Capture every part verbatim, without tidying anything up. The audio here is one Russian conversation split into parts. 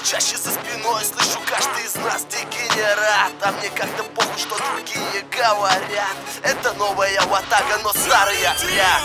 чаще за спиной слышу, каждый из нас дегенерат. А мне как-то похуй, что другие говорят. Это новая ватага, но старый отряд.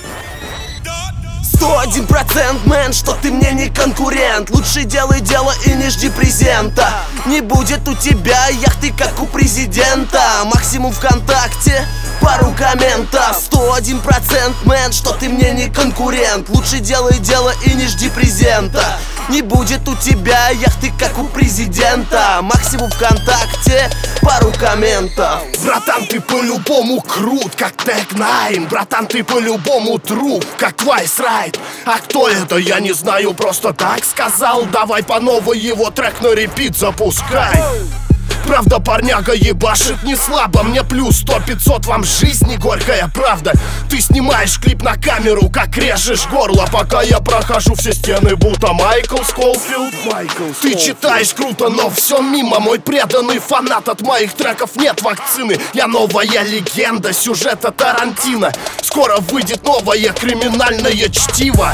Сто один процент, мэн, что ты мне не конкурент. Лучше делай дело и не жди презента. Не будет у тебя яхты, как у президента. Максимум ВКонтакте, пару комментов. Сто один процент, мэн, что ты мне не конкурент. Лучше делай дело и не жди презента. Не будет у тебя яхты, как у президента. Максимум ВКонтакте, пару комментов. Братан, ты по-любому крут, как Тег Найн. Братан, ты по-любому труп, как Твайс Райт. А кто это, я не знаю, просто так сказал. Давай по новой его трек на репит запускай. Правда, парняга ебашит не слабо. Мне плюс сто пятьсот, вам жизни горькая правда. Ты снимаешь клип на камеру, как режешь горло, пока я прохожу все стены, будто Майкл Скофилд. Ты читаешь круто, но все мимо. Мой преданный фанат, от моих треков нет вакцины. Я новая легенда сюжета Тарантино. Скоро выйдет новое криминальное чтиво.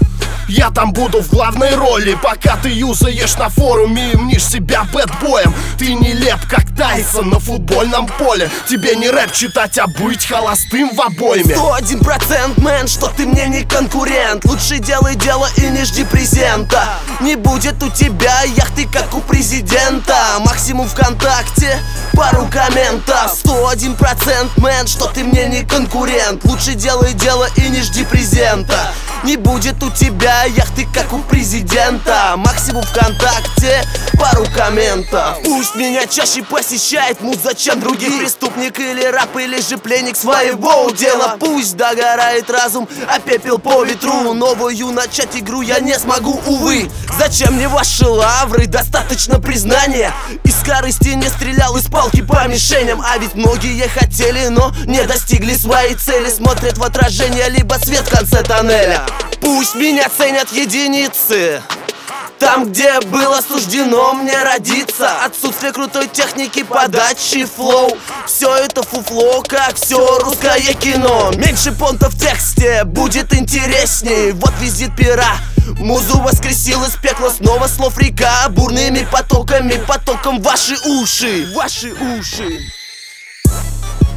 Я там буду в главной роли, пока ты юзаешь на форуме и мнишь себя бэтбоем. Ты нелеп, как Тайсон на футбольном поле. Тебе не рэп читать, а быть холостым в обойме. Сто один процент, мэн, что ты мне не конкурент. Лучше делай дело и не жди презента. Не будет у тебя яхты, как у президента. Максимум ВКонтакте, пару комментов. Сто один процент, мэн, что ты мне не конкурент. Лучше делай дело и не жди презента. Не будет у тебя яхты, как у президента. Максимум ВКонтакте, пару комментов. Пусть меня чаще посещает муз, зачем других? Преступник или раб, или же пленник своего дела. Пусть догорает разум, а пепел по ветру. Новую начать игру я не смогу, увы. Зачем мне ваши лавры, достаточно признания. Из скорости не стрелял, из палки по мишеням. А ведь многие хотели, но не достигли своей цели. Смотрят в отражение, либо свет в конце тоннеля. Пусть меня ценят единицы, там, где было суждено мне родиться. Отсутствие крутой техники, подачи, флоу. Все это фуфло, как все русское кино. Меньше понта в тексте, будет интересней. Вот визит пера, музу воскресил из пекла. Снова слов река, бурными потоками, потоком ваши уши. Ваши уши.